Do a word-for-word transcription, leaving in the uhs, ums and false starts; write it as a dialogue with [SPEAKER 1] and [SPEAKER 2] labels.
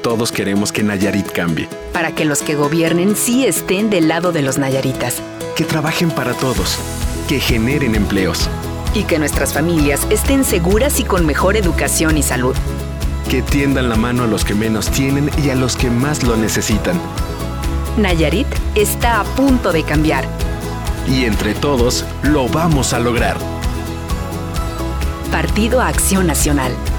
[SPEAKER 1] todos queremos que Nayarit cambie.
[SPEAKER 2] Para que los que gobiernen sí estén del lado de los nayaritas.
[SPEAKER 1] Que trabajen para todos. Que generen empleos.
[SPEAKER 2] Y que nuestras familias estén seguras y con mejor educación y salud.
[SPEAKER 1] Que tiendan la mano a los que menos tienen y a los que más lo necesitan.
[SPEAKER 2] Nayarit está a punto de cambiar.
[SPEAKER 1] Y entre todos lo vamos a lograr.
[SPEAKER 2] Partido Acción Nacional.